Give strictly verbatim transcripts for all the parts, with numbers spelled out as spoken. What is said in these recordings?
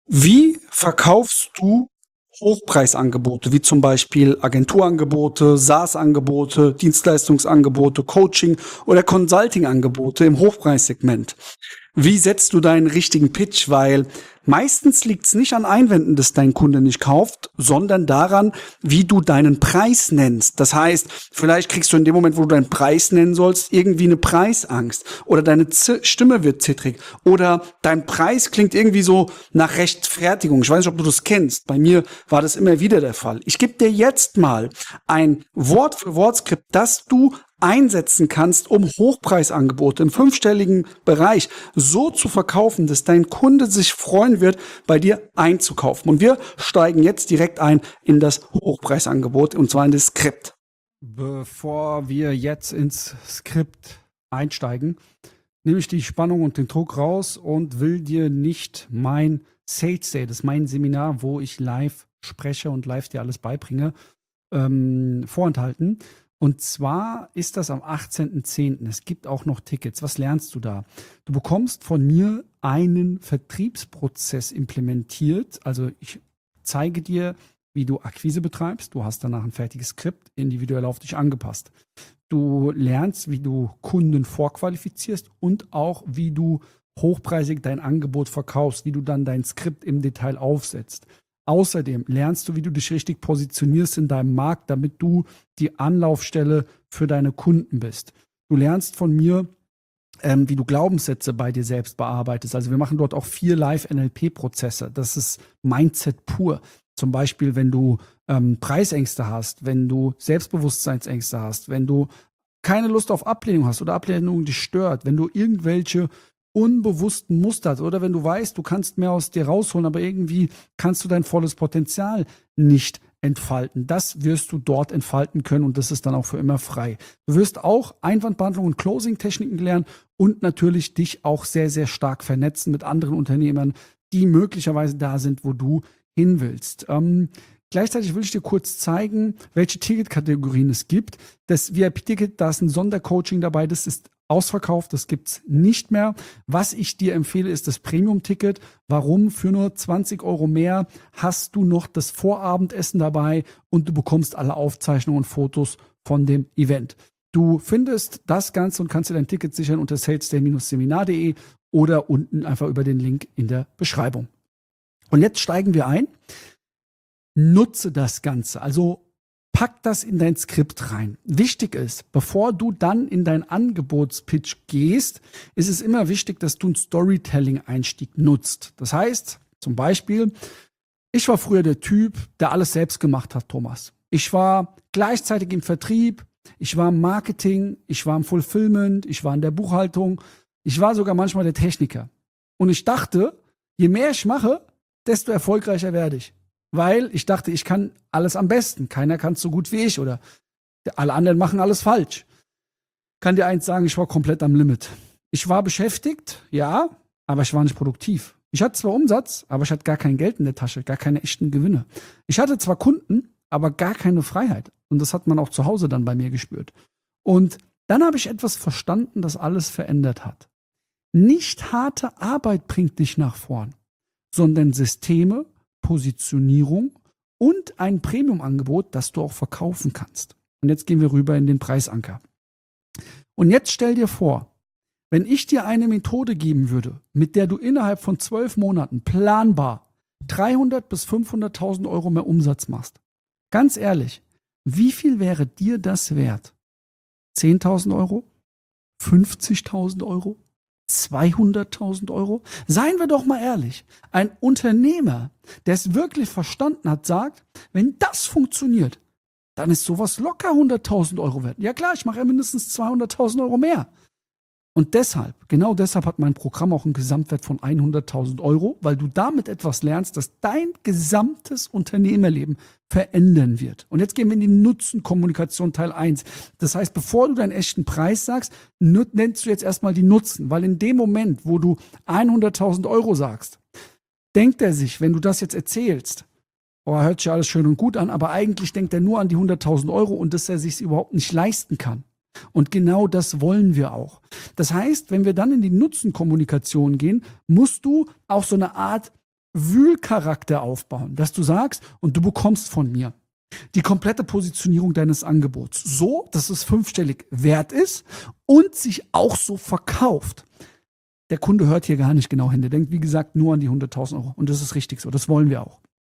Wie verkaufst du Hochpreisangebote, wie zum Beispiel Agenturangebote, SaaS-Angebote, Dienstleistungsangebote, Coaching oder Consulting-Angebote im Hochpreissegment? Wie setzt du deinen richtigen Pitch? Weil meistens liegt es nicht an Einwänden, dass dein Kunde nicht kauft, sondern daran, wie du deinen Preis nennst. Das heißt, vielleicht kriegst du in dem Moment, wo du deinen Preis nennen sollst, irgendwie eine Preisangst oder deine Z- Stimme wird zittrig oder dein Preis klingt irgendwie so nach Rechtfertigung. Ich weiß nicht, ob du das kennst. Bei mir war das immer wieder der Fall. Ich gebe dir jetzt mal ein Wort-für-Wort-Skript, das du einsetzen kannst, um Hochpreisangebote im fünfstelligen Bereich so zu verkaufen, dass dein Kunde sich freuen wird, bei dir einzukaufen. Und wir steigen jetzt direkt ein in das Hochpreisangebot, und zwar in das Skript. Bevor wir jetzt ins Skript einsteigen, nehme ich die Spannung und den Druck raus und will dir nicht mein Sales Day, das ist mein Seminar, wo ich live spreche und live dir alles beibringe, ähm, vorenthalten. Und zwar ist das am achtzehnten zehnten Es gibt auch noch Tickets. Was lernst du da? Du bekommst von mir einen Vertriebsprozess implementiert. Also ich zeige dir, wie du Akquise betreibst. Du hast danach ein fertiges Skript, individuell auf dich angepasst. Du lernst, wie du Kunden vorqualifizierst und auch, wie du hochpreisig dein Angebot verkaufst, wie du dann dein Skript im Detail aufsetzt. Außerdem lernst du, wie du dich richtig positionierst in deinem Markt, damit du die Anlaufstelle für deine Kunden bist. Du lernst von mir, ähm, wie du Glaubenssätze bei dir selbst bearbeitest. Also wir machen dort auch vier Live-N L P-Prozesse. Das ist Mindset pur. Zum Beispiel, wenn du ähm, Preisängste hast, wenn du Selbstbewusstseinsängste hast, wenn du keine Lust auf Ablehnung hast oder Ablehnung dich stört, wenn du irgendwelche unbewussten Muster hast oder wenn du weißt, du kannst mehr aus dir rausholen, aber irgendwie kannst du dein volles Potenzial nicht entfalten. Das wirst du dort entfalten können und das ist dann auch für immer frei. Du wirst auch Einwandbehandlung und Closing-Techniken lernen und natürlich dich auch sehr, sehr stark vernetzen mit anderen Unternehmern, die möglicherweise da sind, wo du hin willst. Ähm, gleichzeitig will ich dir kurz zeigen, welche Ticketkategorien es gibt. Das V I P-Ticket, da ist ein Sondercoaching dabei, das ist ausverkauft, das gibt's nicht mehr. Was ich dir empfehle, ist das Premium-Ticket. Warum? Für nur zwanzig Euro mehr hast du noch das Vorabendessen dabei und du bekommst alle Aufzeichnungen und Fotos von dem Event. Du findest das Ganze und kannst dir dein Ticket sichern unter salesday seminar punkt de oder unten einfach über den Link in der Beschreibung. Und jetzt steigen wir ein. Nutze das Ganze. Also pack das in dein Skript rein. Wichtig ist, bevor du dann in dein Angebotspitch gehst, ist es immer wichtig, dass du einen Storytelling-Einstieg nutzt. Das heißt, zum Beispiel, ich war früher der Typ, der alles selbst gemacht hat, Thomas. Ich war gleichzeitig im Vertrieb, ich war im Marketing, ich war im Fulfillment, ich war in der Buchhaltung, ich war sogar manchmal der Techniker. Und ich dachte, je mehr ich mache, desto erfolgreicher werde ich. Weil ich dachte, ich kann alles am besten. Keiner kann es so gut wie ich oder alle anderen machen alles falsch. Kann dir eins sagen, ich war komplett am Limit. Ich war beschäftigt, ja, aber ich war nicht produktiv. Ich hatte zwar Umsatz, aber ich hatte gar kein Geld in der Tasche, gar keine echten Gewinne. Ich hatte zwar Kunden, aber gar keine Freiheit. Und das hat man auch zu Hause dann bei mir gespürt. Und dann habe ich etwas verstanden, das alles verändert hat. Nicht harte Arbeit bringt dich nach vorn, sondern Systeme, Positionierung und ein Premium-Angebot, das du auch verkaufen kannst. Und jetzt gehen wir rüber in den Preisanker. Und jetzt stell dir vor, wenn ich dir eine Methode geben würde, mit der du innerhalb von zwölf Monaten planbar dreihundert bis fünfhunderttausend Euro mehr Umsatz machst. Ganz ehrlich, wie viel wäre dir das wert? zehntausend Euro? fünfzigtausend Euro? zweihunderttausend Euro? Seien wir doch mal ehrlich. Ein Unternehmer, der es wirklich verstanden hat, sagt, wenn das funktioniert, dann ist sowas locker hunderttausend Euro wert. Ja klar, ich mache ja mindestens zweihunderttausend Euro mehr. Und deshalb, genau deshalb hat mein Programm auch einen Gesamtwert von hunderttausend Euro, weil du damit etwas lernst, das dein gesamtes Unternehmerleben verändern wird. Und jetzt gehen wir in die Nutzen-Kommunikation Teil eins. Das heißt, bevor du deinen echten Preis sagst, nennst du jetzt erstmal die Nutzen, weil in dem Moment, wo du hunderttausend Euro sagst, denkt er sich, wenn du das jetzt erzählst, oh, hört sich ja alles schön und gut an, aber eigentlich denkt er nur an die hunderttausend Euro und dass er sich überhaupt nicht leisten kann. Und genau das wollen wir auch. Das heißt, wenn wir dann in die Nutzenkommunikation gehen, musst du auch so eine Art Wühlcharakter aufbauen, dass du sagst, und du bekommst von mir die komplette Positionierung deines Angebots so, dass es fünfstellig wert ist und sich auch so verkauft. Der Kunde hört hier gar nicht genau hin. Der denkt, wie gesagt, nur an die hunderttausend Euro. Und das ist richtig so. Das wollen wir auch.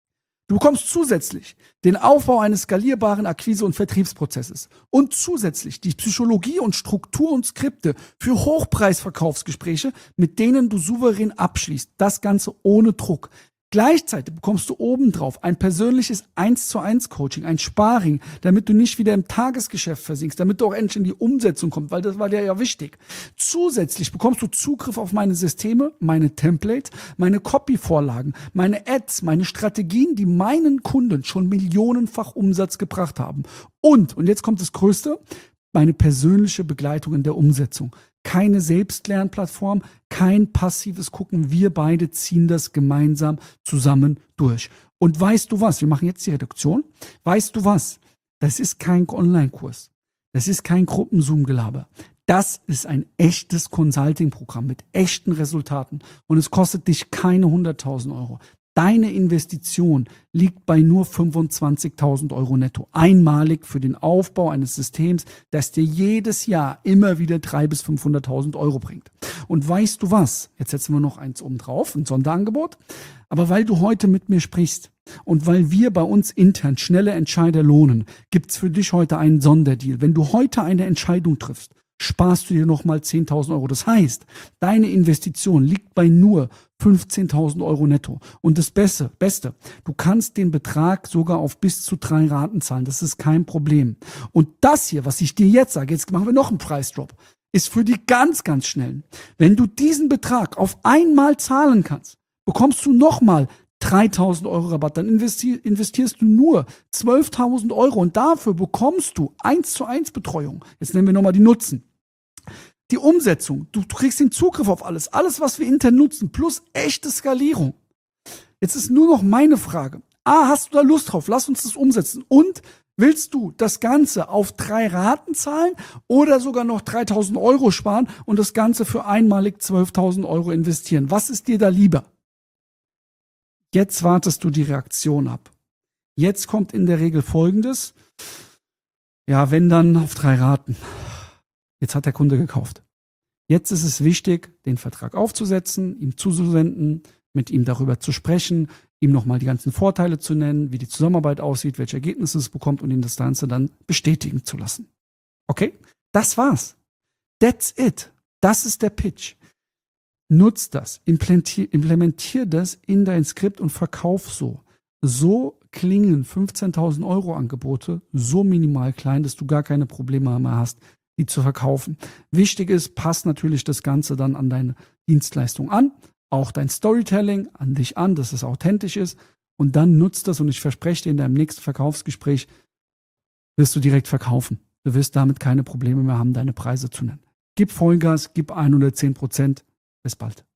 Du bekommst zusätzlich den Aufbau eines skalierbaren Akquise- und Vertriebsprozesses und zusätzlich die Psychologie und Struktur und Skripte für Hochpreisverkaufsgespräche, mit denen du souverän abschließt. Das Ganze ohne Druck. Gleichzeitig bekommst du obendrauf ein persönliches eins zu eins Coaching, ein Sparring, damit du nicht wieder im Tagesgeschäft versinkst, damit du auch endlich in die Umsetzung kommst, weil das war dir ja wichtig. Zusätzlich bekommst du Zugriff auf meine Systeme, meine Templates, meine Copy-Vorlagen, meine Ads, meine Strategien, die meinen Kunden schon millionenfach Umsatz gebracht haben. Und, und jetzt kommt das Größte, meine persönliche Begleitung in der Umsetzung. Keine Selbstlernplattform, kein passives Gucken. Wir beide ziehen das gemeinsam zusammen durch. Und weißt du was? Wir machen jetzt die Reduktion. Weißt du was? Das ist kein Online-Kurs. Das ist kein Gruppenzoom-Gelaber. Das ist ein echtes Consulting-Programm mit echten Resultaten. Und es kostet dich keine hunderttausend Euro. Deine Investition liegt bei nur fünfundzwanzigtausend Euro netto. Einmalig für den Aufbau eines Systems, das dir jedes Jahr immer wieder dreihunderttausend bis fünfhunderttausend Euro bringt. Und weißt du was? Jetzt setzen wir noch eins oben drauf, ein Sonderangebot. Aber weil du heute mit mir sprichst und weil wir bei uns intern schnelle Entscheider lohnen, gibt's für dich heute einen Sonderdeal. Wenn du heute eine Entscheidung triffst, sparst du dir nochmal zehntausend Euro. Das heißt, deine Investition liegt bei nur fünfzehntausend Euro netto. Und das Beste, Beste, du kannst den Betrag sogar auf bis zu drei Raten zahlen. Das ist kein Problem. Und das hier, was ich dir jetzt sage, jetzt machen wir noch einen Preisdrop, ist für die ganz, ganz Schnellen. Wenn du diesen Betrag auf einmal zahlen kannst, bekommst du nochmal dreitausend Euro Rabatt, dann investier, investierst du nur zwölftausend Euro und dafür bekommst du eins zu eins Betreuung. Jetzt nennen wir nochmal die Nutzen. Die Umsetzung, du, du kriegst den Zugriff auf alles, alles, was wir intern nutzen, plus echte Skalierung. Jetzt ist nur noch meine Frage. Ah, hast du da Lust drauf? Lass uns das umsetzen. Und willst du das Ganze auf drei Raten zahlen oder sogar noch dreitausend Euro sparen und das Ganze für einmalig zwölftausend Euro investieren? Was ist dir da lieber? Jetzt wartest du die Reaktion ab. Jetzt kommt in der Regel Folgendes. Ja, wenn dann auf drei Raten. Jetzt hat der Kunde gekauft. Jetzt ist es wichtig, den Vertrag aufzusetzen, ihm zuzusenden, mit ihm darüber zu sprechen, ihm nochmal die ganzen Vorteile zu nennen, wie die Zusammenarbeit aussieht, welche Ergebnisse es bekommt und ihn das Ganze dann bestätigen zu lassen. Okay? Das war's. That's it. Das ist der Pitch. Nutz das, implementier, implementier das in dein Skript und verkauf so. So klingen fünfzehntausend Euro Angebote so minimal klein, dass du gar keine Probleme mehr hast, die zu verkaufen. Wichtig ist, passt natürlich das Ganze dann an deine Dienstleistung an, auch dein Storytelling an dich an, dass es authentisch ist und dann nutzt das und ich verspreche dir, in deinem nächsten Verkaufsgespräch wirst du direkt verkaufen. Du wirst damit keine Probleme mehr haben, deine Preise zu nennen. Gib Vollgas, gib hundertzehn Prozent. Bis bald.